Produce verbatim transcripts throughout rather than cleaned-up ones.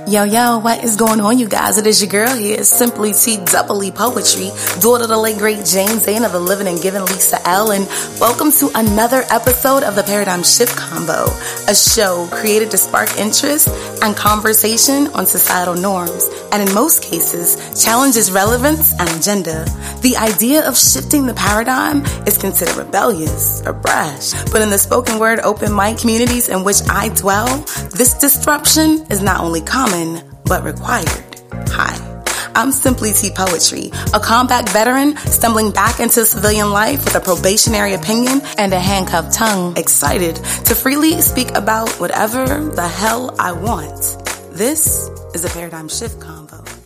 Yo, yo, what is going on, you guys? It is your girl here, Simply T Doubly Poetry, daughter of the late great Jane Zane of the Living and Giving Lisa L. And welcome to another episode of the Paradigm Shift Convo, a show created to spark interest and conversation on societal norms, and in most cases, challenges relevance and agenda. The idea of shifting the paradigm is considered rebellious or brash, but in the spoken word open mic communities in which I dwell, this disruption is not only common, but required. Hi, I'm Simply T Poetry, a combat veteran stumbling back into civilian life with a probationary opinion and a handcuffed tongue, excited to freely speak about whatever the hell I want. This is a Paradigm Shift Convo.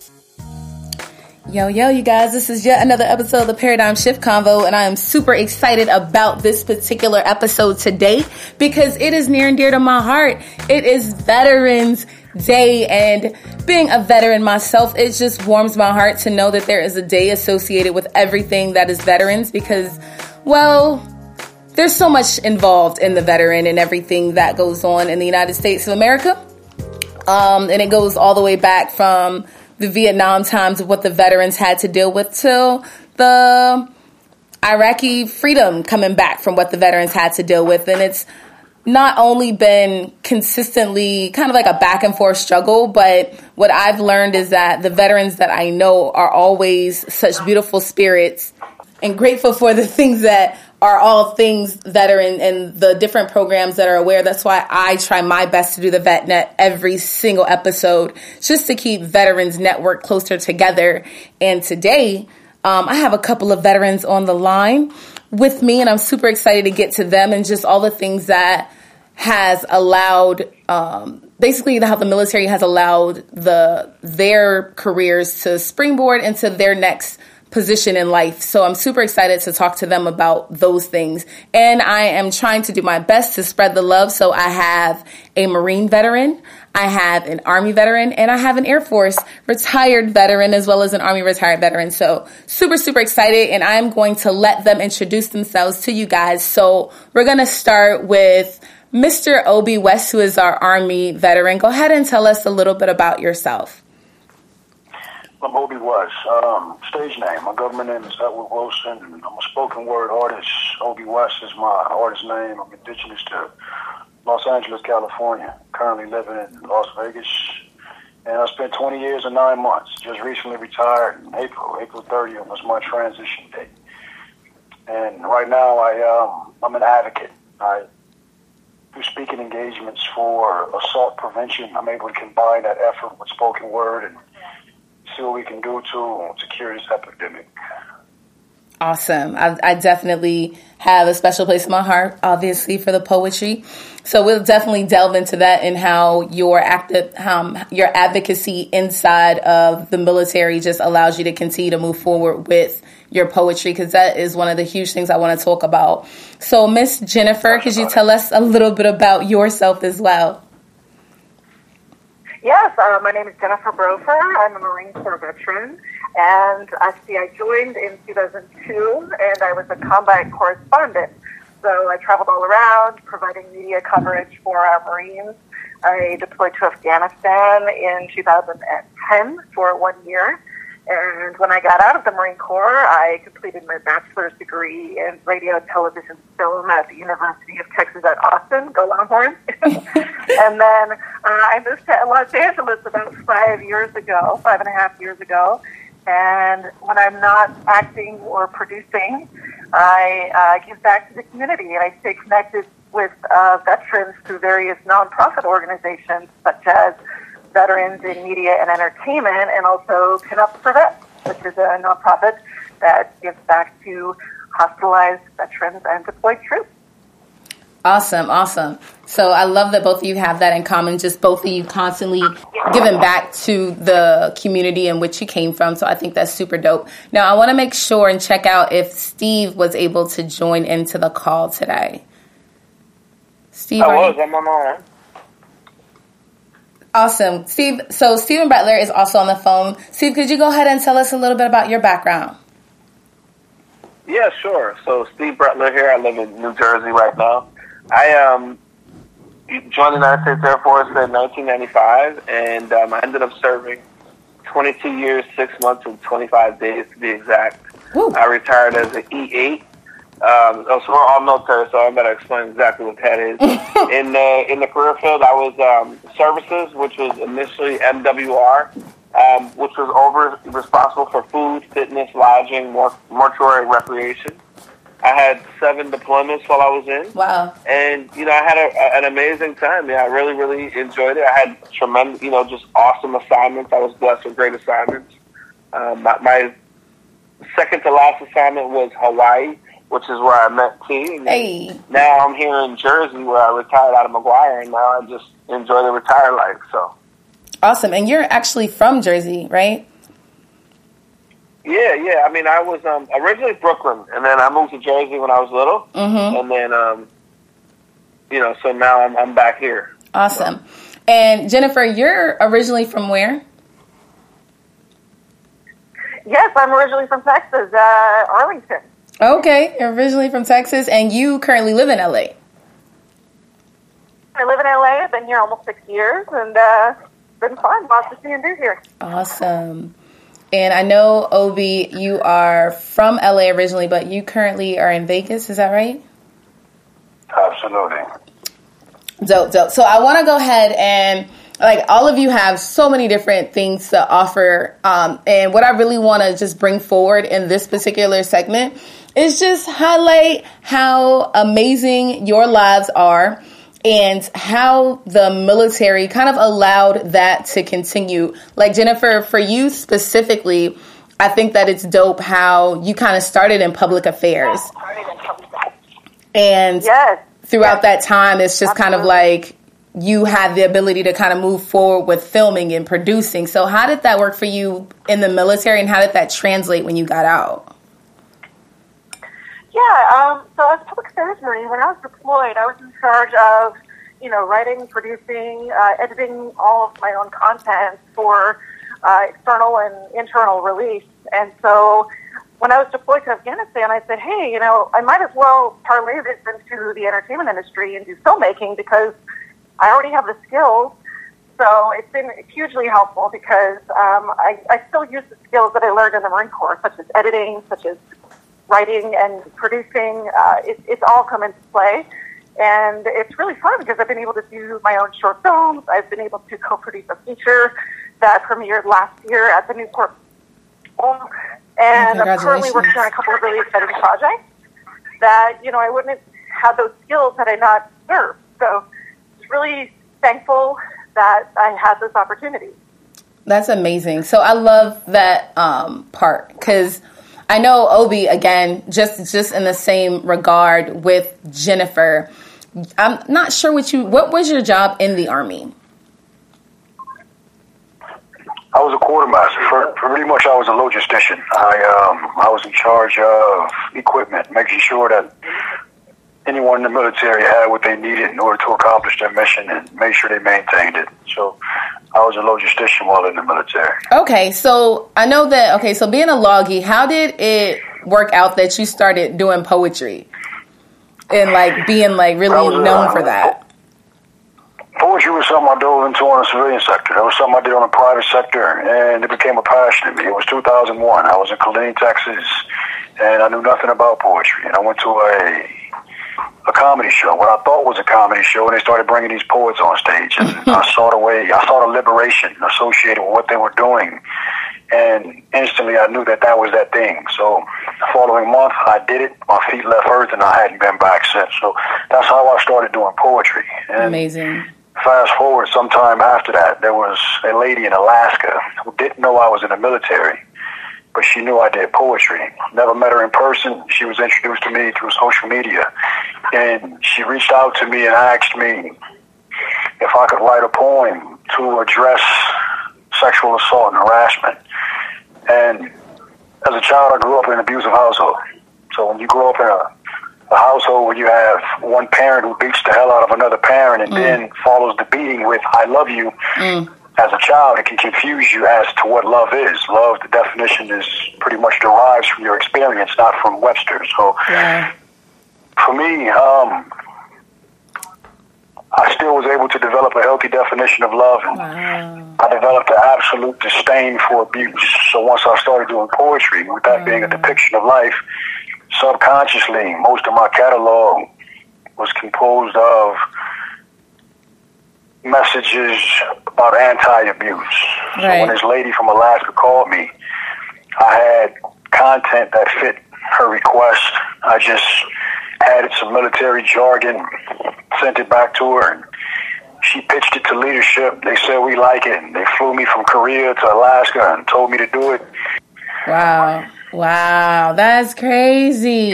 Yo, yo, you guys, this is yet another episode of the Paradigm Shift Convo, and I am super excited about this particular episode today because it is near and dear to my heart. It is Veterans Day, and being a veteran myself, it just warms my heart to know that there is a day associated with everything that is veterans because, well, there's so much involved in the veteran and everything that goes on in the United States of America. Um, and it goes all the way back from the Vietnam times of what the veterans had to deal with till the Iraqi freedom coming back from what the veterans had to deal with. And it's not only been consistently kind of like a back and forth struggle, but what I've learned is that the veterans that I know are always such beautiful spirits and grateful for the things that are all things that are in, in the different programs that are aware. That's why I try my best to do the VetNet every single episode, just to keep Veterans Network closer together. And today, um, I have a couple of veterans on the line with me, and I'm super excited to get to them and just all the things that has allowed, um, basically how the military has allowed the their careers to springboard into their next position in life. So I'm super excited to talk to them about those things. And I am trying to do my best to spread the love. So I have a Marine veteran, I have an Army veteran, and I have an Air Force retired veteran as well as an Army retired veteran. So super, super excited. And I'm going to let them introduce themselves to you guys. So we're going to start with Mister Obi West, who is our Army veteran. Go ahead and tell us a little bit about yourself. I'm Obi West. Um, stage name. My government name is Edward Wilson. I'm a spoken word artist. Obi West is my artist name. I'm indigenous to Los Angeles, California. Currently living in Las Vegas. And I spent twenty years and nine months. Just recently retired in April. April thirtieth was my transition date. And right now I, um, I'm an advocate. I do speaking engagements for assault prevention. I'm able to combine that effort with spoken word and see what we can do to to cure this epidemic. Awesome. I, I definitely have a special place in my heart, obviously, for the poetry. So we'll definitely delve into that and how your active, um, your advocacy inside of the military just allows you to continue to move forward with your poetry, because that is one of the huge things I want to talk about. So, Miss Jennifer, could you tell us a little bit about yourself as well? Yes, uh, my name is Jennifer Brofer. I'm a Marine Corps veteran, and actually I joined in two thousand two, and I was a combat correspondent. So I traveled all around, providing media coverage for our Marines. I deployed to Afghanistan in two thousand ten for one year, and when I got out of the Marine Corps, I completed my bachelor's degree in radio, television, film at the University of Texas at Austin. Go Longhorns! And then uh, I moved to Los Angeles about five years ago, five and a half years ago. And when I'm not acting or producing, I uh, give back to the community, and I stay connected with uh, veterans through various nonprofit organizations such as Veterans in Media and Entertainment, and also Pin Up for Vets, which is a nonprofit that gives back to hospitalized veterans and deployed troops. Awesome, awesome. So I love that both of you have that in common, just both of you constantly giving back to the community in which you came from. So I think that's super dope. Now, I want to make sure and check out if Steve was able to join into the call today. Steve, I was. I'm on. Awesome. Steve, so Stephen Butler is also on the phone. Steve, could you go ahead and tell us a little bit about your background? Yeah, sure. So Steve Butler here. I live in New Jersey right now. I um joined the United States Air Force in nineteen ninety-five, and um, I ended up serving twenty-two years, six months, and twenty-five days to be exact. Woo. I retired as an E eight. Um, so we're all military, so I'm going to explain exactly what that is. in the in the career field, I was um, services, which was initially M W R, um, which was over responsible for food, fitness, lodging, mor- mortuary, recreation. I had seven deployments while I was in. Wow. And, you know, I had a, an amazing time. Yeah, I really, really enjoyed it. I had tremendous, you know, just awesome assignments. I was blessed with great assignments. Um, my, my second to last assignment was Hawaii, which is where I met T. And hey. Now I'm here in Jersey where I retired out of McGuire, and now I just enjoy the retired life. So awesome. And you're actually from Jersey, right? Yeah, yeah. I mean, I was um, originally Brooklyn, and then I moved to Jersey when I was little, mm-hmm. and then, um, you know, so now I'm, I'm back here. Awesome. So. And Jennifer, you're originally from where? Yes, I'm originally from Texas, uh, Arlington. Okay, you're originally from Texas, and you currently live in L A. I live in L A. I've been here almost six years, and uh, it's been fun. Lots to see and do here. Awesome. And I know, Obi, you are from L A originally, but you currently are in Vegas. Is that right? Absolutely. Dope, dope. So I want to go ahead and, like, all of you have so many different things to offer. Um, and what I really want to just bring forward in this particular segment is just highlight how amazing your lives are and how the military kind of allowed that to continue. Like, Jennifer, for you specifically, I think that it's dope how you kind of started in public affairs. And yes. throughout yes. that time, it's just Absolutely. kind of like you had the ability to kind of move forward with filming and producing. So how did that work for you in the military, and how did that translate when you got out? Yeah, um, so as a public affairs Marine, when I was deployed, I was in charge of, you know, writing, producing, uh, editing all of my own content for uh, external and internal release. And so when I was deployed to Afghanistan, I said, hey, you know, I might as well parlay this into the entertainment industry and do filmmaking because I already have the skills. So it's been hugely helpful because um, I, I still use the skills that I learned in the Marine Corps, such as editing, such as writing and producing. Uh, it, it's all come into play. And it's really fun because I've been able to do my own short films. I've been able to co-produce a feature that premiered last year at the Newport Film. And I'm currently working on a couple of really exciting projects that, you know, I wouldn't have had those skills had I not served. So it's really thankful that I had this opportunity. That's amazing. So I love that um, part because I know, Obi, again, just just in the same regard with Jennifer, I'm not sure what you, what was your job in the Army? I was a quartermaster. For, for pretty much, I was a logistician. I um, I was in charge of equipment, making sure that anyone in the military had what they needed in order to accomplish their mission and make sure they maintained it. So I was a logistician while in the military. Okay, so I know that, okay, so being a logie, how did it work out that you started doing poetry and, like, being, like, really was, known uh, for that? Poetry was something I dove into on the civilian sector. That was something I did on the private sector, and it became a passion in me. It was two thousand one. I was in Killeen, Texas, and I knew nothing about poetry. And I went to a a comedy show, what I thought was a comedy show, and they started bringing these poets on stage. And I saw the way, I saw the liberation associated with what they were doing. And instantly I knew that that was that thing. So the following month I did it. My feet left earth and I hadn't been back since. So that's how I started doing poetry. And amazing. Fast forward sometime after that, there was a lady in Alaska who didn't know I was in the military, but she knew I did poetry. Never met her in person. She was introduced to me through social media. And she reached out to me and asked me if I could write a poem to address sexual assault and harassment. And as a child, I grew up in an abusive household. So when you grow up in a, a household where you have one parent who beats the hell out of another parent and mm. then follows the beating with, I love you, mm. as a child, it can confuse you as to what love is. Love, the definition is pretty much derives from your experience, not from Webster. So yeah. for me, um, I still was able to develop a healthy definition of love, and wow. I developed an absolute disdain for abuse. So once I started doing poetry, with that mm. being a depiction of life, subconsciously, most of my catalog was composed of messages about anti-abuse. Right. So when this lady from Alaska called me, I had content that fit her request. I just added some military jargon, sent it back to her, and she pitched it to leadership. They said, we like it. And they flew me from Korea to Alaska and told me to do it. Wow. Wow. That's crazy.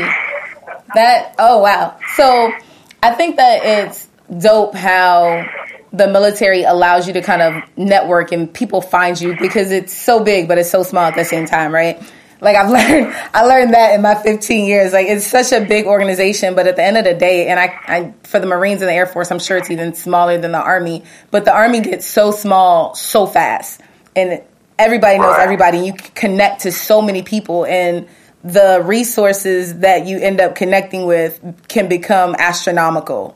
That, oh, wow. So I think that it's dope how the military allows you to kind of network and people find you, because it's so big, but it's so small at the same time, right? Like I've learned, I learned that in my fifteen years. Like it's such a big organization, but at the end of the day, and I, I, for the Marines and the Air Force, I'm sure it's even smaller than the Army, but the Army gets so small so fast, and everybody knows everybody. You connect to so many people, and the resources that you end up connecting with can become astronomical.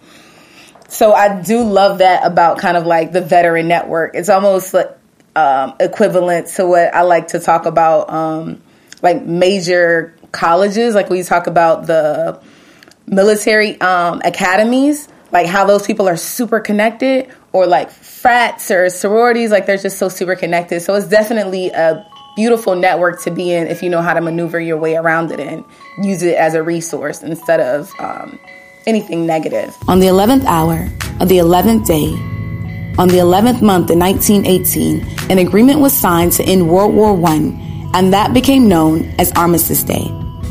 So I do love that about kind of like the veteran network. It's almost like um, equivalent to what I like to talk about, um, like major colleges, like we talk about the military um, academies, like how those people are super connected, or like frats or sororities, like they're just so super connected. So it's definitely a beautiful network to be in if you know how to maneuver your way around it and use it as a resource instead of um, anything negative. On the eleventh hour of the eleventh day, on the eleventh month in nineteen eighteen, an agreement was signed to end World War One, and that became known as Armistice Day.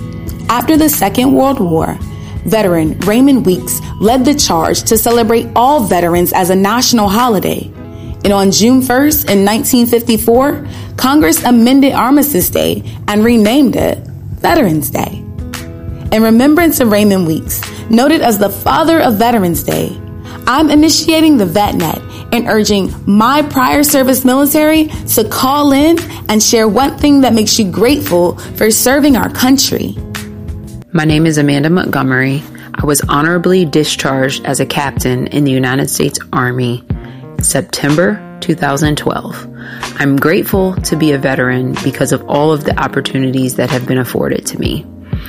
After the Second World War, veteran Raymond Weeks led the charge to celebrate all veterans as a national holiday. And on June first in nineteen fifty-four, Congress amended Armistice Day and renamed it Veterans Day. In remembrance of Raymond Weeks, noted as the father of Veterans Day, I'm initiating the VetNet and urging my prior service military to call in and share one thing that makes you grateful for serving our country. My name is Amanda Montgomery. I was honorably discharged as a captain in the United States Army in September two thousand twelve. I'm grateful to be a veteran because of all of the opportunities that have been afforded to me.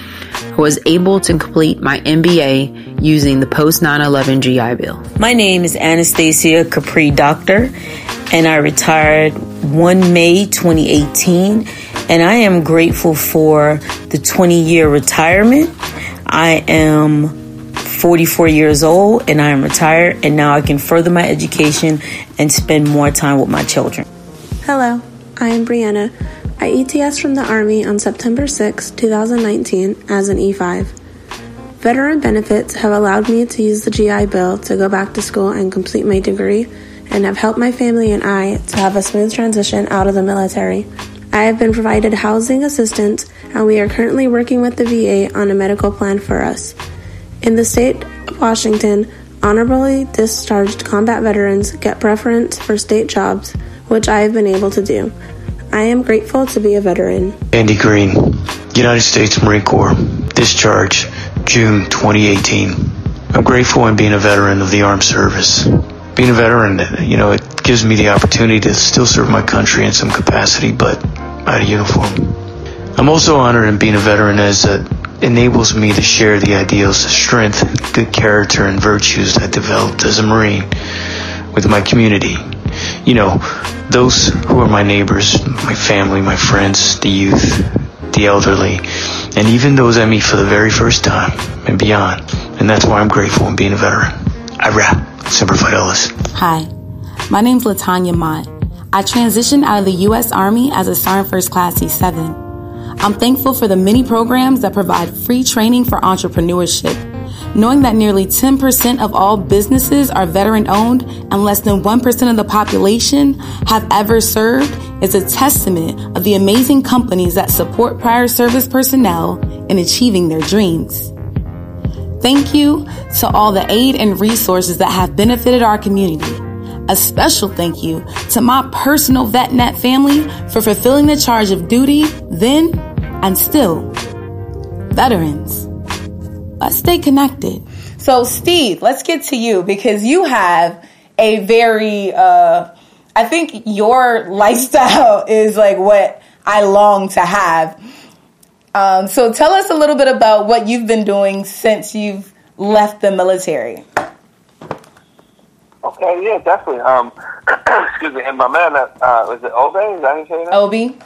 I was able to complete my M B A using the post nine eleven G I Bill. My name is Anastasia Capri Doctor, and I retired the first of May twenty eighteen, and I am grateful for the twenty-year retirement. I am forty-four years old, and I am retired, and now I can further my education and spend more time with my children. Hello, I am Brianna. I E T S from the Army on September sixth, twenty nineteen as an E five. Veteran benefits have allowed me to use the G I Bill to go back to school and complete my degree, and have helped my family and I to have a smooth transition out of the military. I have been provided housing assistance, and we are currently working with the V A on a medical plan for us. In the state of Washington, honorably discharged combat veterans get preference for state jobs, which I have been able to do. I am grateful to be a veteran. Andy Green, United States Marine Corps, discharge, June twenty eighteen. I'm grateful in being a veteran of the armed service. Being a veteran, you know, it gives me the opportunity to still serve my country in some capacity, but out of uniform. I'm also honored in being a veteran as it enables me to share the ideals of strength, good character, and virtues I developed as a Marine with my community. You know, those who are my neighbors, my family, my friends, the youth, the elderly, and even those I meet for the very first time and beyond. And that's why I'm grateful in being a veteran. Ira, Semper Fidelis. Hi, my name's LaTanya Mott. I transitioned out of the U S Army as a Sergeant First Class C seven. I'm thankful for the many programs that provide free training for entrepreneurship. Knowing that nearly ten percent of all businesses are veteran-owned and less than one percent of the population have ever served is a testament of the amazing companies that support prior service personnel in achieving their dreams. Thank you to all the aid and resources that have benefited our community. A special thank you to my personal VetNet family for fulfilling the charge of duty then and still. Veterans, let's stay connected. So, Steve, let's get to you because you have a very, uh, I think your lifestyle is like what I long to have. Um, so tell us a little bit about what you've been doing since you've left the military. Okay, yeah, definitely. Um, excuse me. And my man, uh, was it Obi? Is that how you say that? Obi.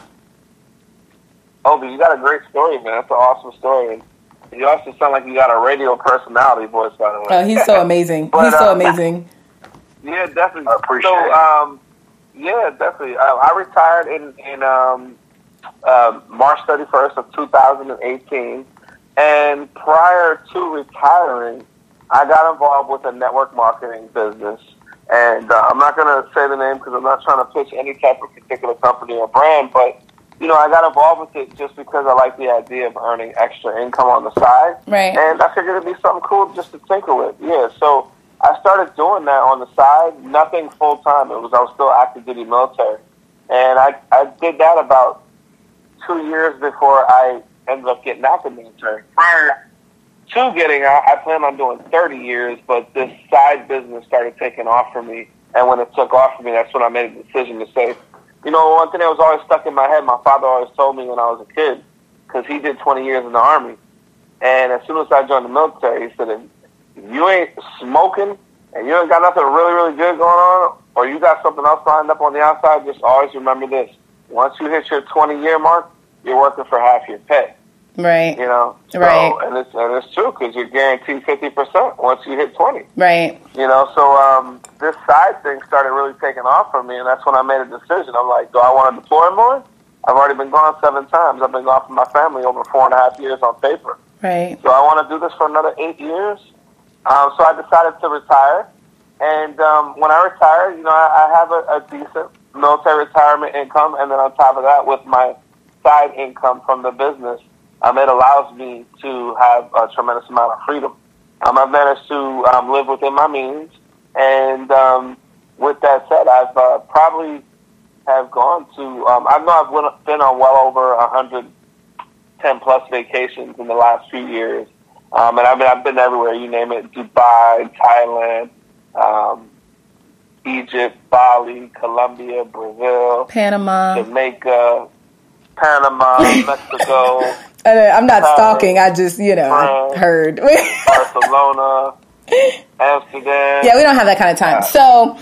Obi, you got a great story, man. That's an awesome story. And you also sound like you got a radio personality voice, by the way. Oh, he's so amazing. but, he's so uh, amazing. Yeah, definitely. I appreciate so, it. Um, yeah, definitely. I, I retired in, in um, uh, March thirty-first of two thousand eighteen. And prior to retiring, I got involved with a network marketing business. And uh, I'm not going to say the name because I'm not trying to pitch any type of particular company or brand, but, you know, I got involved with it just because I like the idea of earning extra income on the side. Right. And I figured it'd be something cool just to tinker with. Yeah, so I started doing that on the side, nothing full-time. It was I was still active duty military. And I, I did that about two years before I ended up getting out the military. Prior to getting out, I planned on doing thirty years, but this side business started taking off for me. And when it took off for me, that's when I made a decision to say, you know, one thing that was always stuck in my head, my father always told me when I was a kid, because he did twenty years in the Army. And as soon as I joined the military, he said, if you ain't smoking and you ain't got nothing really, really good going on, or you got something else lined up on the outside, just always remember this. Once you hit your twenty-year mark, you're working for half your pay. Right. You know? So, right. And it's, and it's true because you're guaranteed fifty percent once you hit twenty. Right. You know, so um, this side thing started really taking off for me, and that's when I made a decision. I'm like, do I want to deploy more? I've already been gone seven times. I've been gone from my family over four and a half years on paper. Right. So I want to do this for another eight years. Um, so I decided to retire. And um, when I retired, you know, I, I have a, a decent military retirement income, and then on top of that, with my side income from the business, um, it allows me to have a tremendous amount of freedom. Um, I've managed to um, live within my means, and um, with that said, I've uh, probably have gone to, um, I know I've went, been on well over one hundred ten plus vacations in the last few years, um, and I mean, I've been everywhere, you name it, Dubai, Thailand, um, Egypt, Bali, Colombia, Brazil, Panama, Jamaica, Panama, Mexico. I'm not Paris, stalking. I just, you know, France, heard. Barcelona, Amsterdam. Yeah, we don't have that kind of time. Uh, so,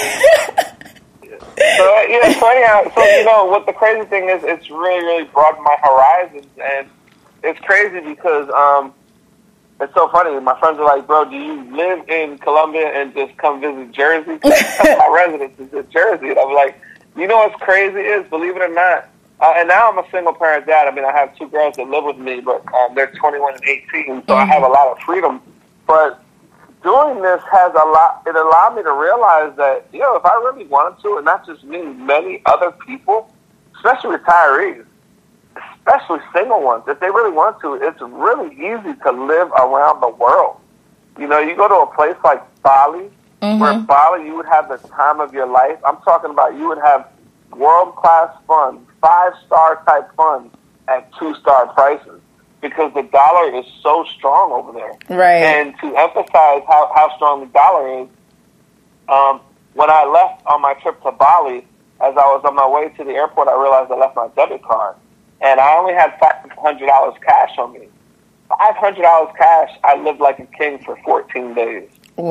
so yeah, so anyhow, so you know, what the crazy thing is, it's really, really broadened my horizons, and it's crazy because um, it's so funny. My friends are like, "Bro, do you live in Colombia and just come visit Jersey?" My residence is in Jersey, and I'm like, you know what's crazy is, believe it or not. Uh, and now I'm a single-parent dad. I mean, I have two girls that live with me, but um, they're twenty-one and eighteen, so mm-hmm. I have a lot of freedom. But doing this has a lot, it allowed me to realize that, you know, if I really wanted to, and not just me, many other people, especially retirees, especially single ones, if they really want to, it's really easy to live around the world. You know, you go to a place like Bali, mm-hmm. where Bali, you would have the time of your life. I'm talking about you would have world-class fun, five-star type fun at two-star prices because the dollar is so strong over there. Right. And to emphasize how, how strong the dollar is, um, when I left on my trip to Bali, as I was on my way to the airport, I realized I left my debit card. And I only had five hundred dollars cash on me. five hundred dollars cash, I lived like a king for fourteen days.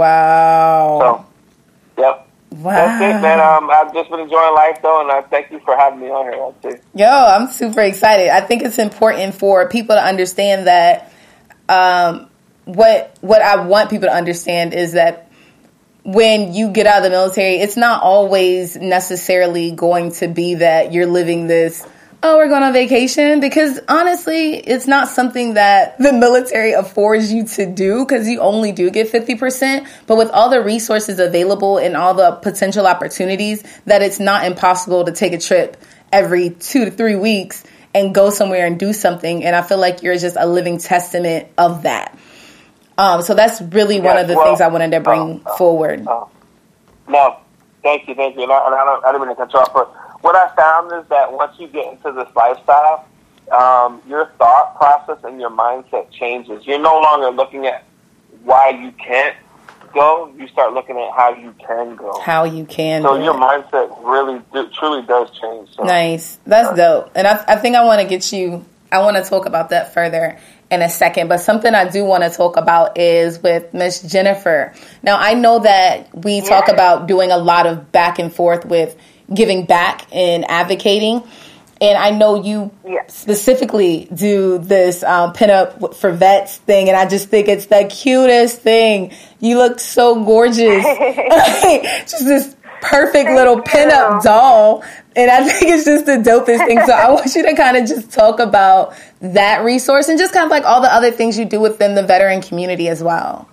Wow. So, yep. Wow. That's it, man. Um, I've just been enjoying life, though, and I thank you for having me on here. That's it. Yo, I'm super excited. I think it's important for people to understand that um, what what I want people to understand is that when you get out of the military, it's not always necessarily going to be that you're living this, oh, we're going on vacation, because honestly, it's not something that the military affords you to do because you only do get fifty percent. But with all the resources available and all the potential opportunities, that it's not impossible to take a trip every two to three weeks and go somewhere and do something. And I feel like you're just a living testament of that. Um, so that's really one yeah, of the well, things I wanted to bring uh, uh, forward. Uh, no, thank you, thank you. And I, and I, don't, I didn't mean to cut you off, but what I found is that once you get into this lifestyle, um, your thought process and your mindset changes. You're no longer looking at why you can't go, you start looking at how you can go. How you can So do your it. mindset really, do, truly does change. So. Nice. That's dope. And I, I think I want to get you, I want to talk about that further in a second. But something I do want to talk about is with Miss Jennifer. Now, I know that we Yeah. talk about doing a lot of back and forth with giving back and advocating. And I know you Yes. specifically do this um, pinup for vets thing, and I just think it's the cutest thing. You look so gorgeous. Just this perfect little pinup doll, and I think it's just the dopest thing. So I want you to kind of just talk about that resource and just kind of like all the other things you do within the veteran community as well.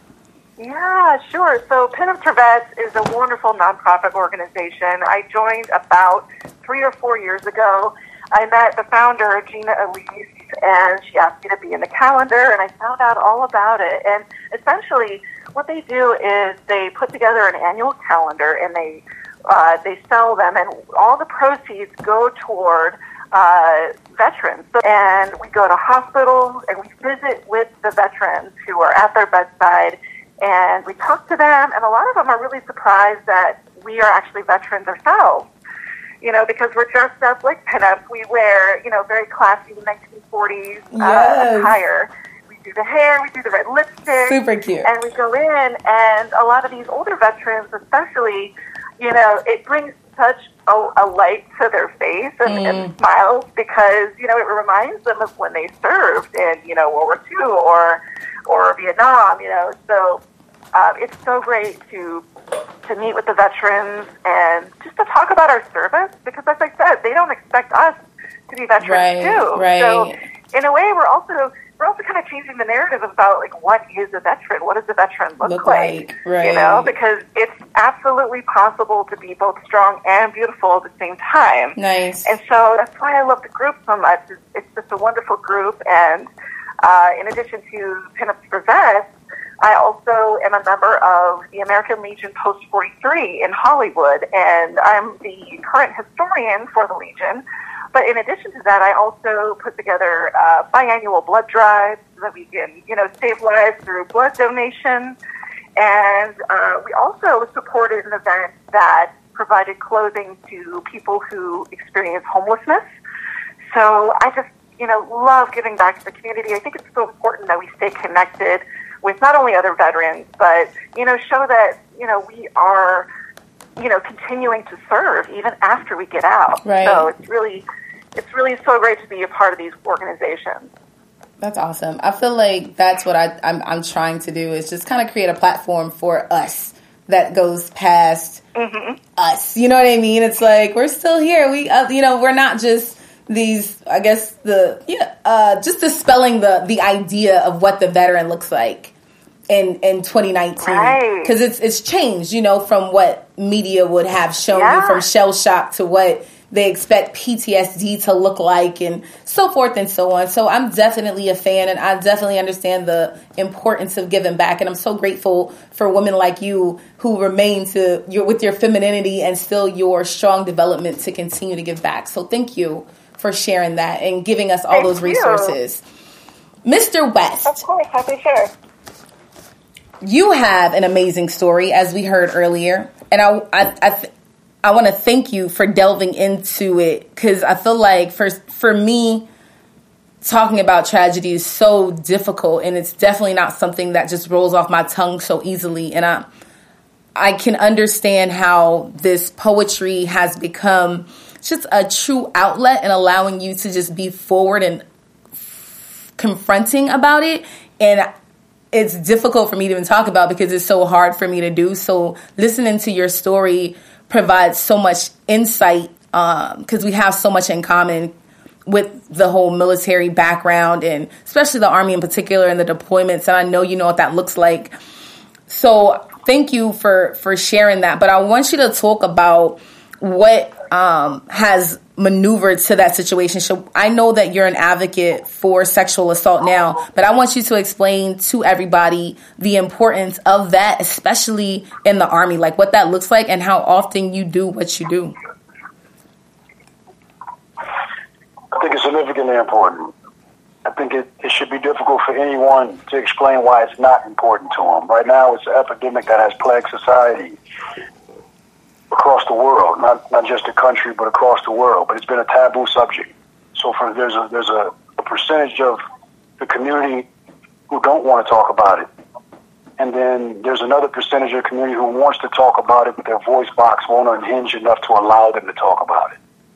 Yeah, sure. So Pinup for Vets is a wonderful nonprofit organization. I joined about three or four years ago. I met the founder, Gina Elise, and she asked me to be in the calendar, and I found out all about it. And essentially, what they do is they put together an annual calendar, and they uh, they sell them, and all the proceeds go toward uh, veterans. And we go to hospitals, and we visit with the veterans who are at their bedside, and we talk to them, and a lot of them are really surprised that we are actually veterans ourselves. You know, because we're dressed up like pinups. We wear, you know, very classy nineteen forties uh, Yes. attire. We do the hair, we do the red lipstick. Super cute. And we go in, and a lot of these older veterans especially, you know, it brings such a, a light to their face and, Mm. and smiles because, you know, it reminds them of when they served in, you know, World War Two or, or Vietnam, you know. So uh, it's so great to to meet with the veterans and just to talk about our service because, as I said, they don't expect us to be veterans Right, too. right. So in a way, we're also we're also kind of changing the narrative about like what is a veteran? What does a veteran look, Look like? like, right. You know, because it's absolutely possible to be both strong and beautiful at the same time. Nice. And so that's why I love the group so much. It's, it's just a wonderful group. And uh, in addition to Pinups for Vets, I also am a member of the American Legion Post forty-three in Hollywood, and I'm the current historian for the Legion. But in addition to that, I also put together uh, biannual blood drives so that we can, you know, save lives through blood donation. And uh, we also supported an event that provided clothing to people who experience homelessness. So I just, you know, love giving back to the community. I think it's so important that we stay connected with not only other veterans, but, you know, show that, you know, we are, you know, continuing to serve even after we get out. Right. So it's really, it's really so great to be a part of these organizations. That's awesome. I feel like that's what I, I'm, I'm trying to do is just kind of create a platform for us that goes past Mm-hmm. us. You know what I mean? It's like, we're still here. We, uh, you know, we're not just these, I guess the, yeah, uh, just dispelling the, the idea of what the veteran looks like in, in twenty nineteen. Right. Cause it's, it's changed, you know, from what media would have shown Yeah. you, from shell shock to what they expect P T S D to look like and so forth and so on. So I'm definitely a fan, and I definitely understand the importance of giving back. And I'm so grateful for women like you who remain to your, with your femininity and still your strong development to continue to give back. So thank you for sharing that and giving us all Thank those you. resources. Mister West. Of course, happy to share. You have an amazing story, as we heard earlier. And I, I, I th- I want to thank you for delving into it, because I feel like for for me, talking about tragedy is so difficult, and it's definitely not something that just rolls off my tongue so easily. And I I can understand how this poetry has become just a true outlet and allowing you to just be forward and confronting about it. And it's difficult for me to even talk about because it's so hard for me to do. So listening to your story provides so much insight, because um, we have so much in common with the whole military background, and especially the Army in particular and the deployments. And I know you know what that looks like. So thank you for, for sharing that. But I want you to talk about what um, has maneuvered to that situation. So I know that you're an advocate for sexual assault now, but I want you to explain to everybody the importance of that, especially in the Army, like what that looks like and how often you do what you do. I think it's significantly important. I think it, it should be difficult for anyone to explain why it's not important to them. Right now, it's an epidemic that has plagued society across the world, not not just the country, but across the world. But it's been a taboo subject. So for there's a there's a, a percentage of the community who don't want to talk about it, and then there's another percentage of the community who wants to talk about it, but their voice box won't unhinge enough to allow them to talk about it.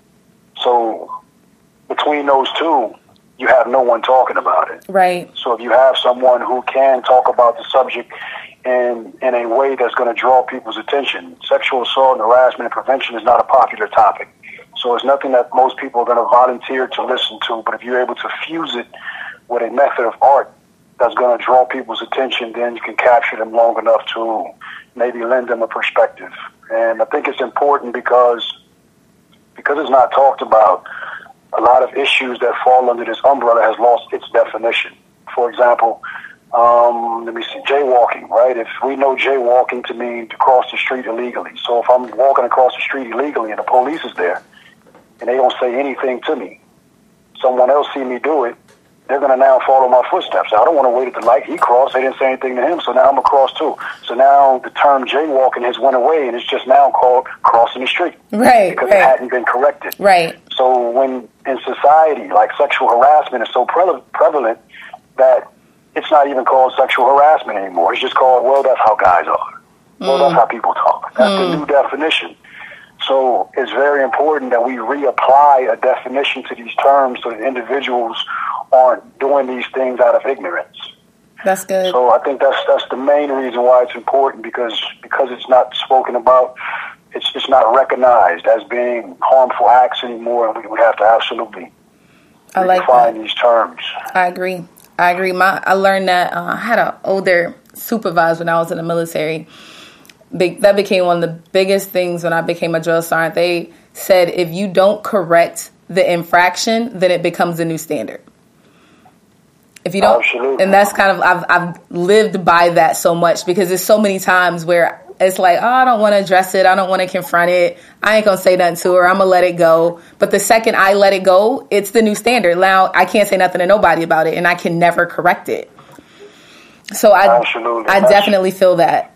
So between those two, you have no one talking about it. Right. So if you have someone who can talk about the subject in in a way that's going to draw people's attention, sexual assault and harassment and prevention is not a popular topic. So it's nothing that most people are going to volunteer to listen to. But if you're able to fuse it with a method of art that's going to draw people's attention, then you can capture them long enough to maybe lend them a perspective. And I think it's important because because it's not talked about, a lot of issues that fall under this umbrella has lost its definition. For example, um, let me see, jaywalking, right? If we know jaywalking to mean to cross the street illegally. So if I'm walking across the street illegally and the police is there and they don't say anything to me, someone else see me do it, they're going to now follow my footsteps. I don't want to wait at the light. He crossed. They didn't say anything to him, so now I'm going to cross too. So now the term jaywalking has went away, and it's just now called crossing the street. Right, Because right. it hadn't been corrected. Right. So when in society, like sexual harassment is so pre- prevalent that it's not even called sexual harassment anymore. It's just called, well, that's how guys are. Mm. Well, that's how people talk. That's mm. the new definition. So it's very important that we reapply a definition to these terms so that individuals aren't doing these things out of ignorance. That's good. So I think that's that's the main reason why it's important, because because it's not spoken about, it's it's not recognized as being harmful acts anymore, and we, we have to absolutely I like define these terms. I agree. I agree. My I learned that uh, I had an older supervisor when I was in the military. Big, that became one of the biggest things when I became a drill sergeant. They said if you don't correct the infraction, then it becomes a new standard. If you don't, Absolutely. And that's kind of, I've, I've lived by that so much, because there's so many times where it's like, oh, I don't want to address it. I don't want to confront it. I ain't going to say nothing to her. I'm going to let it go. But the second I let it go, it's the new standard. Now I can't say nothing to nobody about it, and I can never correct it. So I, Absolutely. I definitely feel that.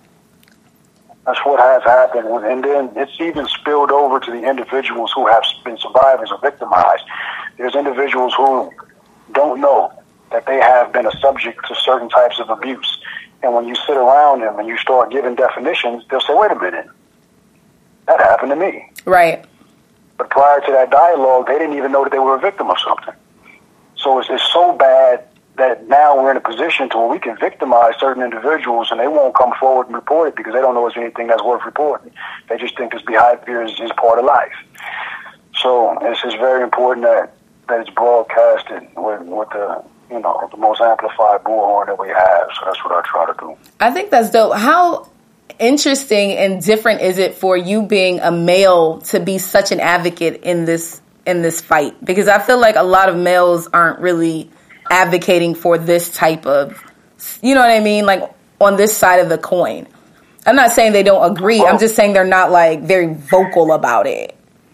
That's what has happened. And then it's even spilled over to the individuals who have been survivors or victimized. There's individuals who don't know that they have been a subject to certain types of abuse. And when you sit around them and you start giving definitions, they'll say, wait a minute, that happened to me. Right. But prior to that dialogue, they didn't even know that they were a victim of something. So it's, it's so bad that now we're in a position to where we can victimize certain individuals and they won't come forward and report it because they don't know it's anything that's worth reporting. They just think this behavior is, is part of life. So it's just very important that, that it's broadcasted with, with the, you know, the most amplified bullhorn that we have. So that's what I try to do. I think that's dope. How interesting and different is it for you being a male to be such an advocate in this in this fight? Because I feel like a lot of males aren't really advocating for this type of, you know what I mean? Like on this side of the coin. I'm not saying they don't agree. I'm just saying they're not like very vocal about it.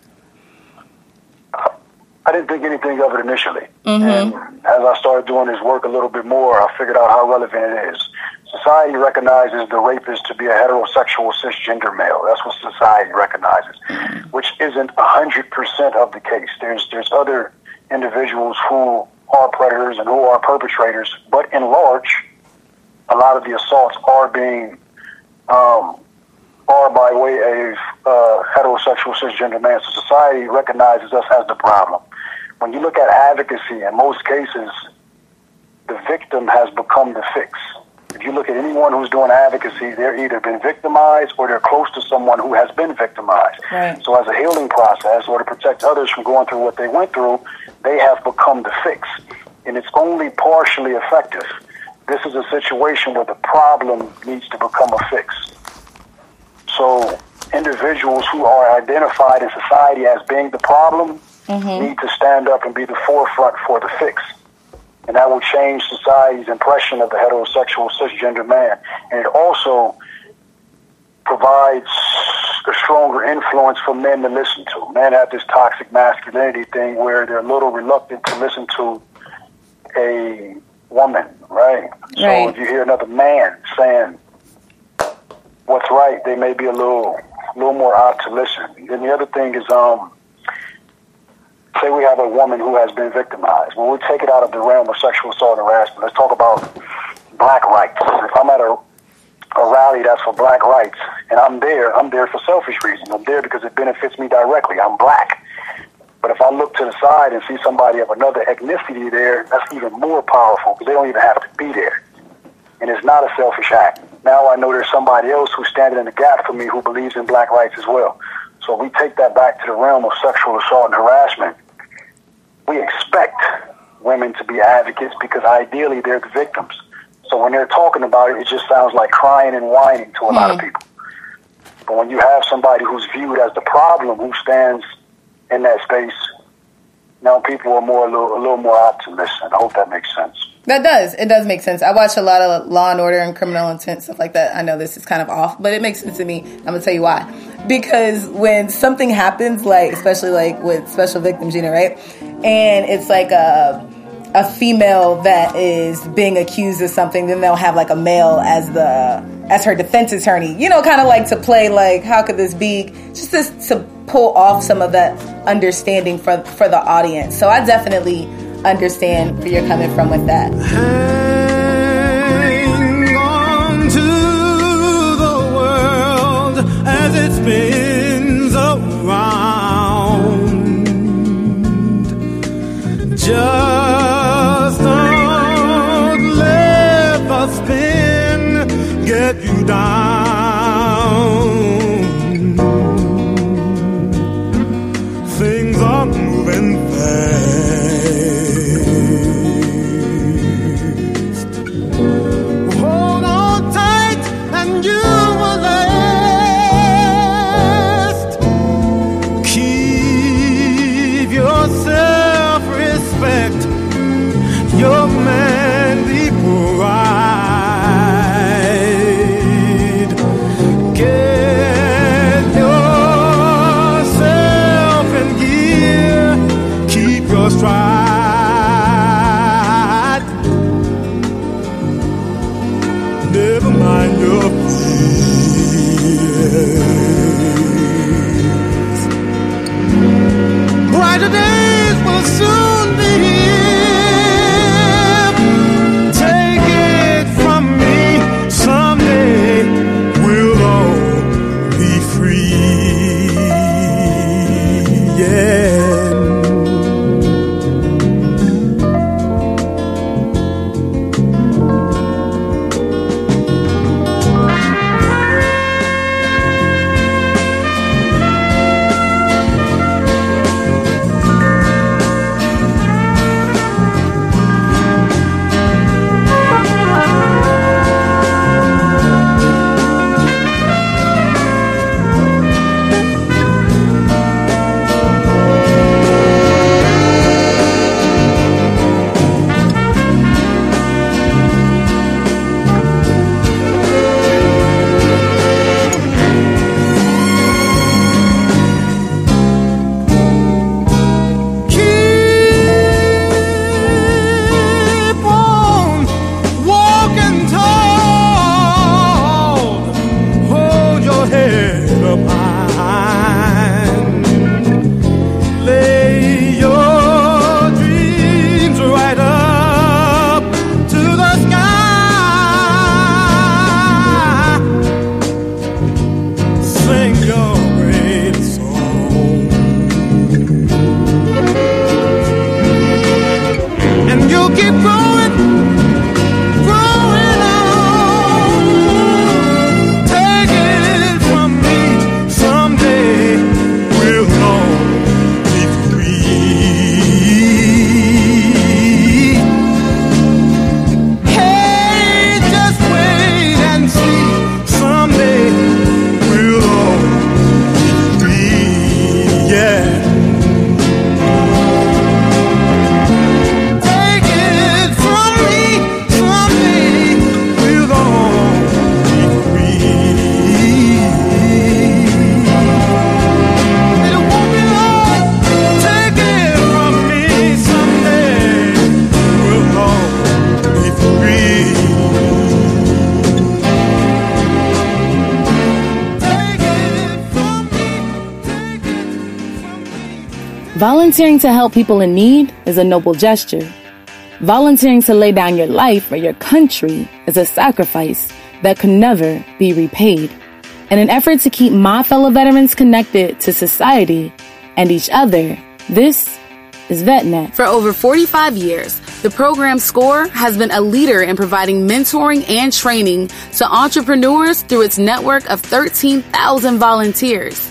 I didn't think anything of it initially. Mm-hmm. And as I started doing this work a little bit more, I figured out how relevant it is. Society recognizes the rapist to be a heterosexual cisgender male. That's what society recognizes, mm-hmm. which isn't one hundred percent of the case. There's there's other individuals who are predators and who are perpetrators, but in large, a lot of the assaults are being um, are by way of uh, heterosexual cisgender men. So society recognizes us as the problem. When you look at advocacy, in most cases, the victim has become the fix. If you look at anyone who's doing advocacy, they're either been victimized or they're close to someone who has been victimized. Right. So as a healing process, or to protect others from going through what they went through, they have become the fix. And it's only partially effective. This is a situation where the problem needs to become a fix. So individuals who are identified in society as being the problem mm-hmm. need to stand up and be the forefront for the fix. And that will change society's impression of the heterosexual cisgender man. And it also provides a stronger influence for men to listen to. Men have this toxic masculinity thing where they're a little reluctant to listen to a woman, right? So right. if you hear another man saying what's right, they may be a little, a little more apt to listen. And the other thing is, um, say we have a woman who has been victimized. Well, we'll take it out of the realm of sexual assault and harassment. Let's talk about black rights. If I'm at a, a rally that's for black rights, and I'm there, I'm there for selfish reasons. I'm there because it benefits me directly. I'm black. But if I look to the side and see somebody of another ethnicity there, that's even more powerful because they don't even have to be there. And it's not a selfish act. Now I know there's somebody else who's standing in the gap for me who believes in black rights as well. So we take that back to the realm of sexual assault and harassment. We expect women to be advocates because ideally they're the victims. So when they're talking about it, it just sounds like crying and whining to a mm. lot of people. But when you have somebody who's viewed as the problem, who stands in that space, now people are more a little, a little more apt to listen. I hope that makes sense. That does. It does make sense. I watch a lot of Law and Order and Criminal Intent, stuff like that. I know this is kind of off, but it makes sense to me. I'm going to tell you why. Because when something happens, like, especially like with Special Victims Unit, right? And it's like a, a female that is being accused of something, then they'll have like a male as the, as her defense attorney, you know, kind of like to play like, how could this be? Just to, to pull off some of that understanding for, for the audience. So I definitely understand where you're coming from with that. Hang on to the world as it spins around. Just don't let the spin get you down. Things are moving fast. Your manly pride. Volunteering to help people in need is a noble gesture. Volunteering to lay down your life for your country is a sacrifice that can never be repaid. In an effort to keep my fellow veterans connected to society and each other, this is VetNet. For over forty-five years, the program SCORE has been a leader in providing mentoring and training to entrepreneurs through its network of thirteen thousand volunteers.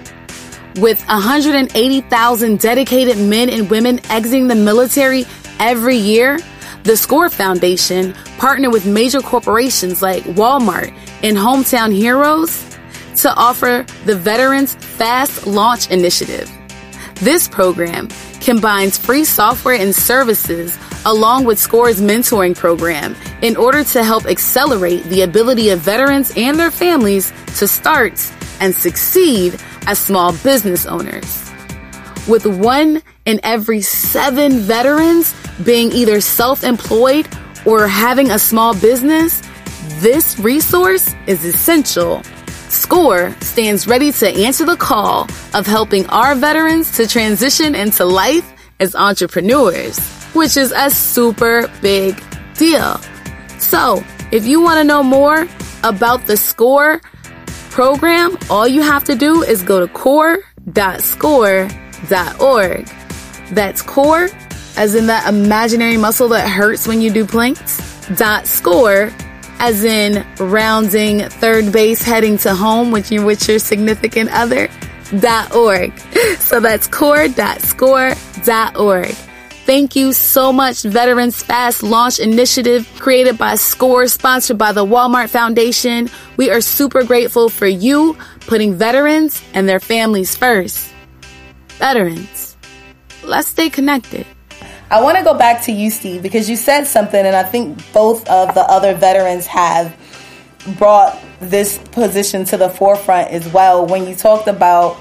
With one hundred eighty thousand dedicated men and women exiting the military every year, the SCORE Foundation partnered with major corporations like Walmart and Hometown Heroes to offer the Veterans Fast Launch Initiative. This program combines free software and services along with SCORE's mentoring program in order to help accelerate the ability of veterans and their families to start and succeed as small business owners. With one in every seven veterans being either self-employed or having a small business, this resource is essential. SCORE stands ready to answer the call of helping our veterans to transition into life as entrepreneurs, which is a super big deal. So, if you want to know more about the SCORE program, all you have to do is go to core dot score dot org. That's core, as in that imaginary muscle that hurts when you do planks, dot score, as in rounding third base heading to home when you're with your significant other, dot org. So that's core dot score dot org. Thank you so much, Veterans Fast Launch Initiative, created by SCORE, sponsored by the Walmart Foundation. We are super grateful for you putting veterans and their families first. Veterans, let's stay connected. I want to go back to you, Steve, because you said something, and I think both of the other veterans have brought this position to the forefront as well. When you talked about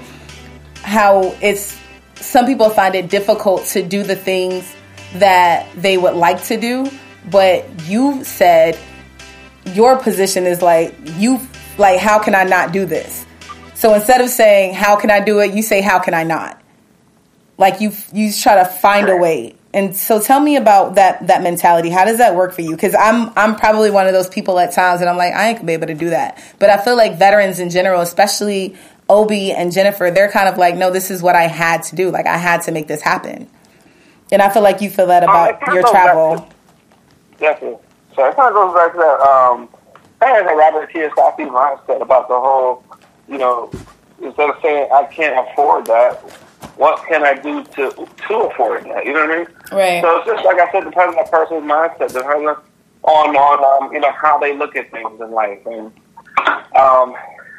how it's some people find it difficult to do the things that they would like to do, but you said your position is like, you like, how can I not do this? So instead of saying, how can I do it? You say, how can I not? Like you, you try to find a way. And so tell me about that, that mentality. How does that work for you? Cause I'm, I'm probably one of those people at times that I'm like, I ain't gonna be able to do that. But I feel like veterans in general, especially Obi and Jennifer, they're kind of like, no, this is what I had to do. Like, I had to make this happen. And I feel like you feel that about um, your travel. To, definitely. So it kind of goes back to that, um, kind of the Robert Kiyosaki mindset about the whole, you know, instead of saying, I can't afford that, what can I do to to afford that? You know what I mean? Right. So it's just, like I said, depends on the person's mindset, depends on, on um, you know, how they look at things in life. And, um,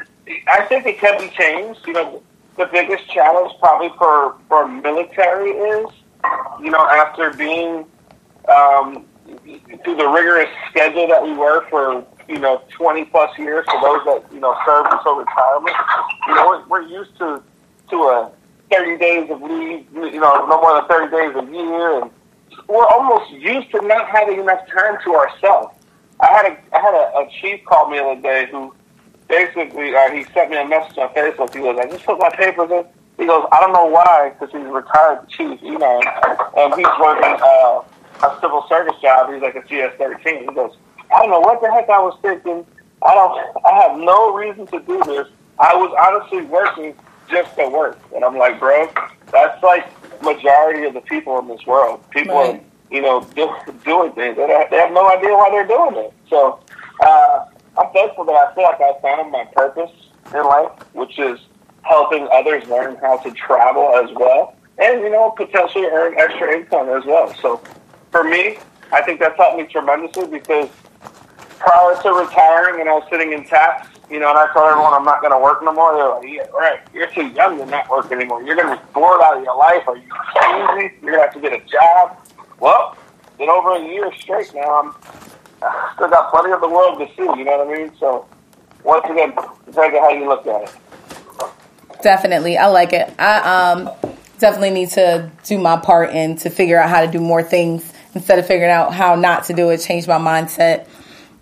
I think it can be changed. You know, the biggest challenge probably for, for military is, you know, after being um, through the rigorous schedule that we were for, you know, twenty plus years for those that, you know, served until retirement, you know, we're, we're used to, to a thirty days of leave, you know, no more than thirty days a year. And we're almost used to not having enough time to ourselves. I had a, I had a, a chief call me the other day who, basically, uh, he sent me a message on Facebook. He goes, I just put my papers in. He goes, I don't know why, because he's a retired chief, you know, and he's working uh, a civil service job. He's like a G S thirteen. He goes, I don't know what the heck I was thinking. I don't. I have no reason to do this. I was honestly working just to work. And I'm like, bro, that's like majority of the people in this world. People right. are, you know, do, doing things. They have, they have no idea why they're doing it. So, uh, I'm thankful that I feel like I found my purpose in life, which is helping others learn how to travel as well, and, you know, potentially earn extra income as well. So for me, I think that's helped me tremendously because prior to retiring and I was sitting in tax, you know, and I told everyone I'm not going to work no more, they're like, yeah, right, you're too young to not work anymore. You're going to be bored out of your life. Are you crazy? You're going to have to get a job. Well, been over a year straight now. I'm I still got plenty of the world to see, you know what I mean? So, once again, depends on how you look at it. Definitely. I like it. I um definitely need to do my part in to figure out how to do more things instead of figuring out how not to do it, change my mindset.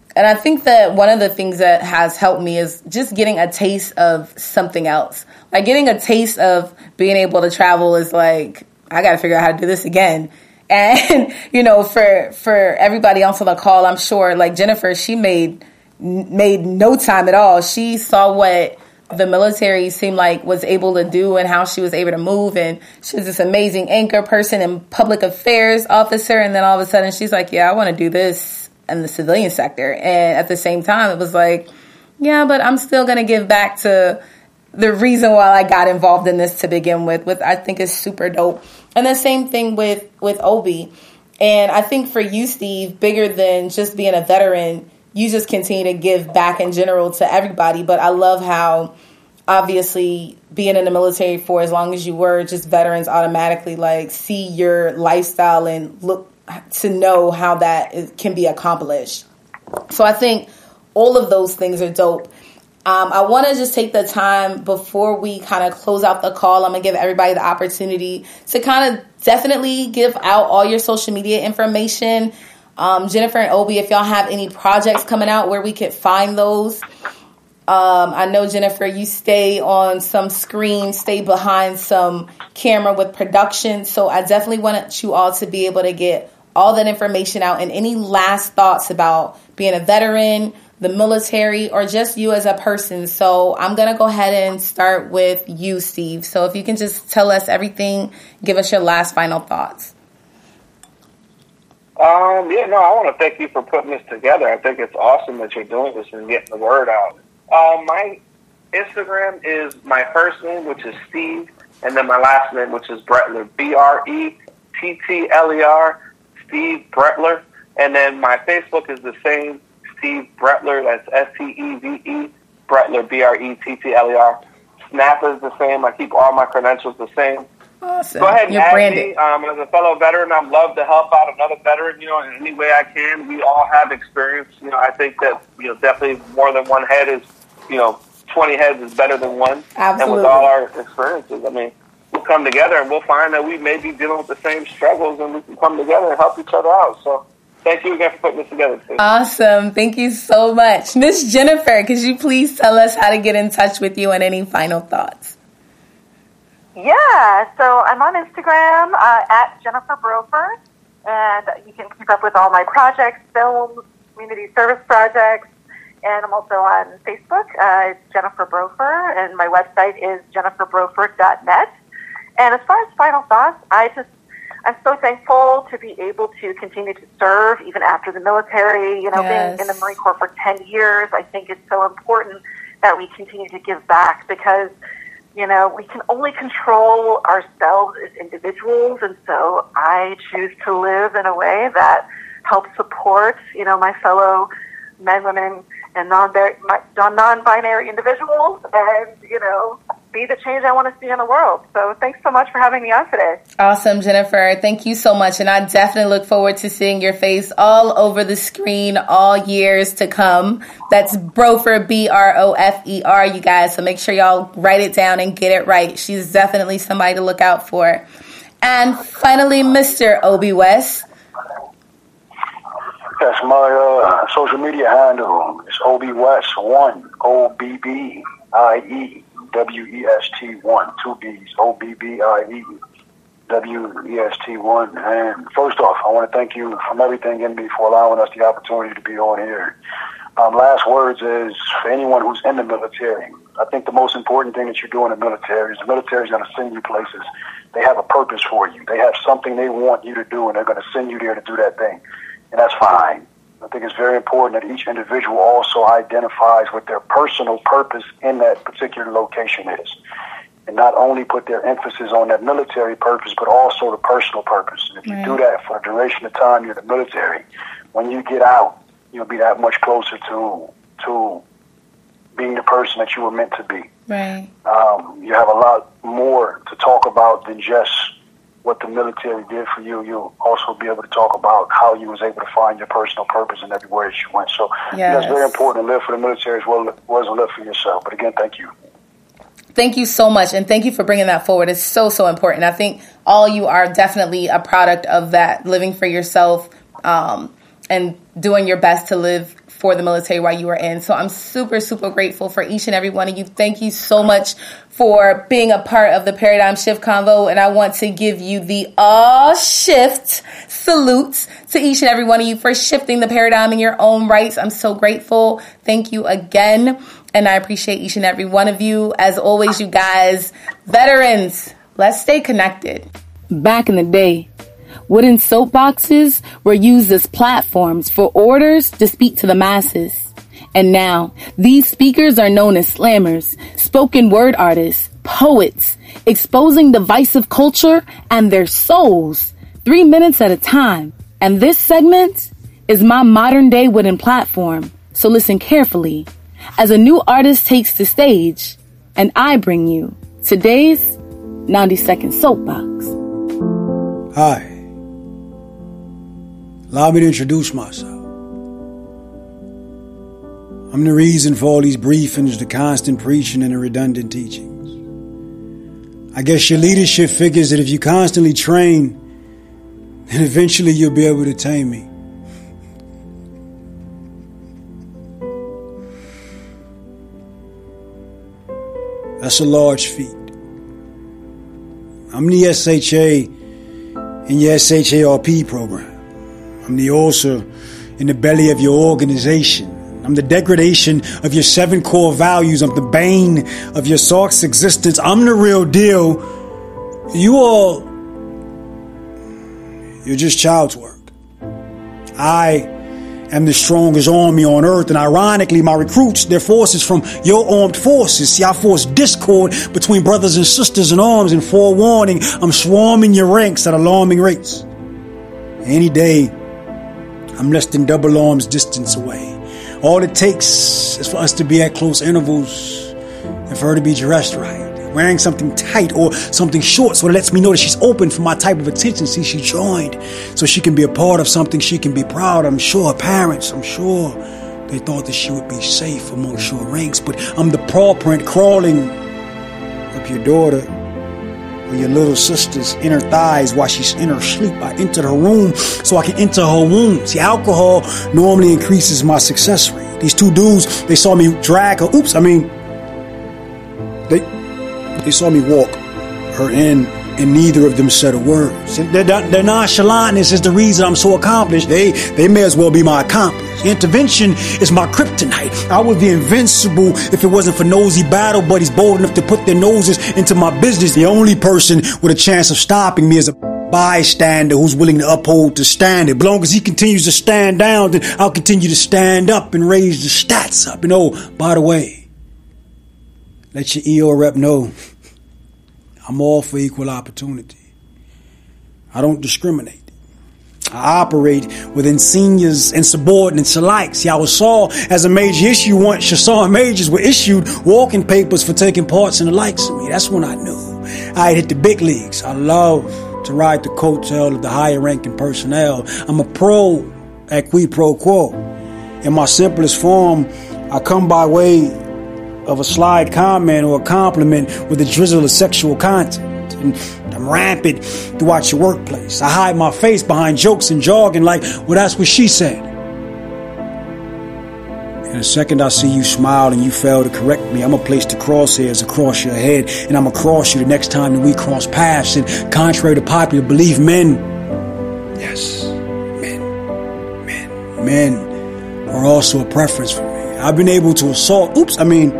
And I think that one of the things that has helped me is just getting a taste of something else. Like getting a taste of being able to travel is like, I got to figure out how to do this again. And, you know, for for everybody else on the call, I'm sure, like Jennifer, she made made no time at all. She saw what the military seemed like was able to do and how she was able to move. And she was this amazing anchor person and public affairs officer. And then all of a sudden she's like, yeah, I want to do this in the civilian sector. And at the same time, it was like, yeah, but I'm still going to give back to the reason why I got involved in this to begin with, with I think is super dope. And the same thing with, with Obi. And I think for you, Steve, bigger than just being a veteran, you just continue to give back in general to everybody. But I love how, obviously, being in the military for as long as you were, just veterans automatically like see your lifestyle and look to know how that is, can be accomplished. So I think all of those things are dope. Um, I want to just take the time before we kind of close out the call. I'm going to give everybody the opportunity to kind of definitely give out all your social media information. Um, Jennifer and Obi, if y'all have any projects coming out where we could find those. Um, I know, Jennifer, you stay on some screen, stay behind some camera with production. So I definitely want you all to be able to get all that information out. And any last thoughts about being a veteran, the military, or just you as a person. So I'm going to go ahead and start with you, Steve. So if you can just tell us everything, give us your last final thoughts. Um, yeah, no, I want to thank you for putting this together. I think it's awesome that you're doing this and getting the word out. Um, my Instagram is my first name, which is Steve, and then my last name, which is Brettler, B R E T T L E R, Steve Brettler. And then my Facebook is the same, Steve Brettler, that's S T E V E, Brettler, B R E T T L E R. Snap is the same. I keep all my credentials the same. Awesome. Go ahead and You're add branded. me. Um, as a fellow veteran, I'd love to help out another veteran, you know, in any way I can. We all have experience. You know, I think that, you know, definitely more than one head is, you know, twenty heads is better than one. Absolutely. And with all our experiences, I mean, we'll come together and we'll find that we may be dealing with the same struggles and we can come together and help each other out. So thank you again for putting this together, too. Awesome. Thank you so much. Miss Jennifer, could you please tell us how to get in touch with you and any final thoughts? Yeah, so I'm on Instagram uh, at Jennifer Brofer, and you can keep up with all my projects, films, community service projects, and I'm also on Facebook. Uh, it's Jennifer Brofer, and my website is jennifer brofer dot net. And as far as final thoughts, I just, I'm so thankful to be able to continue to serve even after the military. You know, Yes. being in the Marine Corps for ten years, I think it's so important that we continue to give back because, you know, we can only control ourselves as individuals, and so I choose to live in a way that helps support, you know, my fellow men, women, and non non-binary individuals, and, you know, be the change I want to see in the world. So thanks so much for having me on today. Awesome, Jennifer. Thank you so much. And I definitely look forward to seeing your face all over the screen all years to come. That's Brofer, B R O F E R, you guys. So make sure y'all write it down and get it right. She's definitely somebody to look out for. And finally, Mister Obi West. Yes, my uh, social media handle is Obi West one, O B B I E W E S T one, two B's, O B B I E W E S T one. And first off, I want to thank you from everything in me for allowing us the opportunity to be on here. Um, last words is for anyone who's in the military. I think the most important thing that you do in the military is the military is going to send you places. They have a purpose for you. They have something they want you to do, and they're going to send you there to do that thing. And that's fine. I think it's very important that each individual also identifies what their personal purpose in that particular location is. And not only put their emphasis on that military purpose, but also the personal purpose. And if you Right. do that for a duration of time you're in the military, when you get out, you'll be that much closer to to being the person that you were meant to be. Right. Um, you have a lot more to talk about than just what the military did for you. You'll also be able to talk about how you was able to find your personal purpose in everywhere that you went. So yeah, Yes. it's very important to live for the military as well as well as live for yourself. But again, thank you. Thank you so much, and thank you for bringing that forward. It's so, so important. I think all you are definitely a product of that, living for yourself um, and doing your best to live for the military while you were in. So I'm super, super grateful for each and every one of you. Thank you so much for being a part of the Paradigm Shift Convo. And I want to give you the all shift salutes to each and every one of you for shifting the paradigm in your own rights. I'm so grateful. Thank you again. And I appreciate each and every one of you. As always, you guys, veterans, let's stay connected. Back in the day, wooden soapboxes were used as platforms for orders to speak to the masses. And now, these speakers are known as slammers, spoken word artists, poets, exposing divisive culture and their souls, three minutes at a time. And this segment is my modern day wooden platform. So listen carefully as a new artist takes the stage, and I bring you today's ninety second soapbox. Hi. Allow me to introduce myself. I'm the reason for all these briefings, the constant preaching, and the redundant teachings. I guess your leadership figures that if you constantly train, then eventually you'll be able to tame me. That's a large feat. I'm the S H A in your S H A R P program. I'm the ulcer in the belly of your organization. I'm the degradation of your seven core values. I'm the bane of your S A R C's existence. I'm the real deal. You all, you're just child's work. I am the strongest army on earth, and ironically, my recruits, they're forces from your armed forces. See, I force discord between brothers and sisters in arms, and forewarning, I'm swarming your ranks at alarming rates. Any day, I'm less than double arms distance away. All it takes is for us to be at close intervals and for her to be dressed right, wearing something tight or something short so it lets me know that she's open for my type of attention. See, she joined so she can be a part of something she can be proud. I'm sure parents, I'm sure they thought that she would be safe amongst your ranks, but I'm the paw print crawling up your daughter or your little sister's inner thighs while she's in her sleep. I entered her room so I can enter her womb. See, alcohol normally increases my success rate. These two dudes, they saw me drag her. Oops, I mean, they they saw me walk her in, and neither of them said a word. See, their, their nonchalantness is the reason I'm so accomplished. They they may as well be my accomplice. Intervention is my kryptonite. I would be invincible if it wasn't for nosy battle buddies bold enough to put their noses into my business. The only person with a chance of stopping me is a bystander who's willing to uphold the standard. But long as he continues to stand down, then I'll continue to stand up and raise the stats up. And oh, by the way, let your E O rep know I'm all for equal opportunity. I don't discriminate. I operate within seniors and subordinates alike. See, I was saw as a major issue once Shasar majors were issued walking papers for taking parts in the likes of me. That's when I knew I had hit the big leagues. I love to ride the coattail of the higher ranking personnel. I'm a pro at quid pro quo. In my simplest form, I come by way of a slide comment or a compliment with a drizzle of sexual content. And I'm rampant throughout your workplace. I hide my face behind jokes and jargon like, well, that's what she said. In a second I see you smile and you fail to correct me, I'm going to place the crosshairs across your head, and I'm going to cross you the next time that we cross paths. And contrary to popular belief, men, yes, men, men, men are also a preference for me. I've been able to assault, oops, I mean,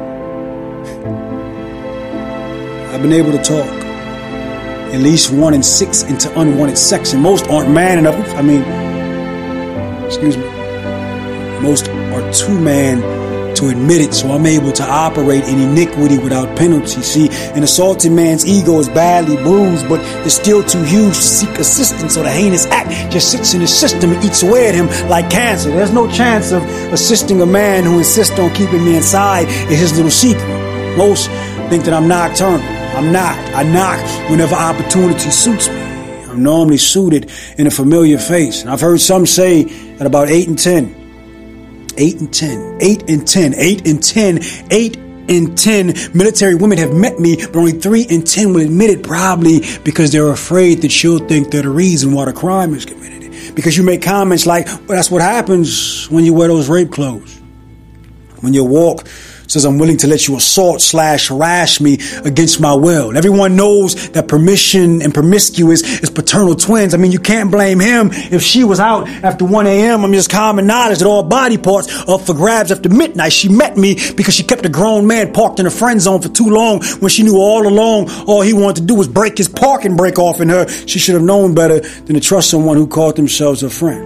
I've been able to talk at least one in six into unwanted sex, and most aren't man enough. I mean, excuse me. Most are too man to admit it, so I'm able to operate in iniquity without penalty. See, an assaulted man's ego is badly bruised, but it's still too huge to seek assistance, so the heinous act just sits in his system and eats away at him like cancer. There's no chance of assisting a man who insists on keeping me inside in his little secret. Most think that I'm nocturnal. I'm not. I knock whenever opportunity suits me. I'm normally suited in a familiar face. And I've heard some say that about eight and ten, eight and ten, eight and ten, eight and ten, eight and ten military women have met me, but only three in ten will admit it, probably because they're afraid that she'll think they're the reason why the crime is committed. because you make comments like, well, that's what happens when you wear those rape clothes. When your walk says I'm willing to let you assault slash harass me against my will. Everyone knows that permission and promiscuous is paternal twins. I mean, you can't blame him if she was out after one a.m. I mean, it's common knowledge that all body parts are up for grabs after midnight. She met me because she kept a grown man parked in a friend zone for too long when she knew all along all he wanted to do was break his parking brake off in her. She should have known better than to trust someone who called themselves a friend.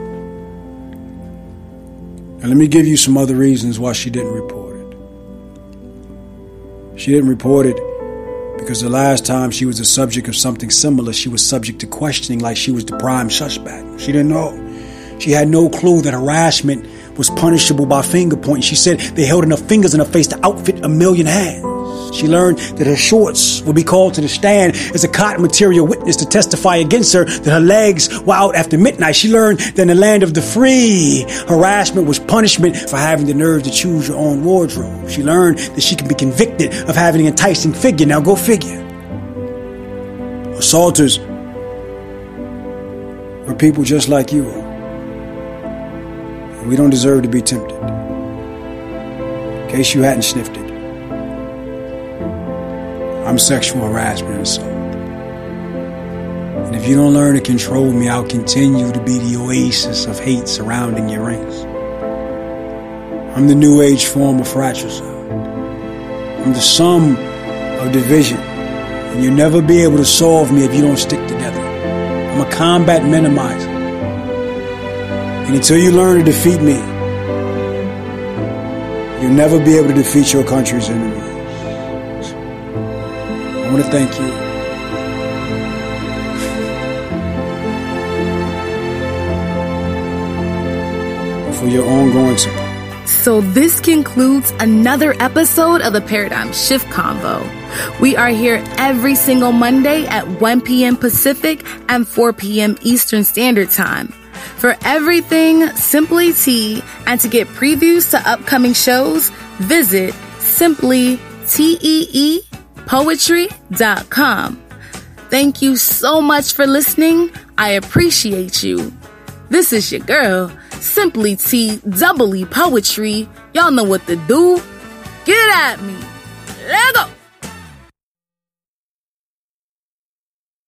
And let me give you some other reasons why she didn't report. She didn't report it because the last time she was the subject of something similar, she was subject to questioning like she was the prime suspect. She didn't know. She had no clue that harassment was punishable by finger pointing. She said they held enough fingers in her face to outfit a million hands. She learned that her shorts would be called to the stand as a cotton material witness to testify against her, that her legs were out after midnight. She learned that in the land of the free, harassment was punishment for having the nerve to choose your own wardrobe. She learned that she can be convicted of having an enticing figure. Now go figure. Assaulters are people just like you are. And we don't deserve to be tempted. In case you hadn't sniffed it, I'm sexual harassment and assault. And if you don't learn to control me, I'll continue to be the oasis of hate surrounding your rings. I'm the new age form of fratricide. I'm the sum of division. And you'll never be able to solve me if you don't stick together. I'm a combat minimizer. And until you learn to defeat me, you'll never be able to defeat your country's enemies. I want to thank you for your ongoing support. So this concludes another episode of the Paradigm Shift Convo. We are here every single Monday at one p.m. Pacific and four p.m. Eastern Standard Time. For everything Simply Tea and to get previews to upcoming shows, visit simply tee poetry dot com. Thank you so much for listening. I appreciate you. This is your girl, Simply T Double E Poetry. Y'all know what to do. Get at me. Let go.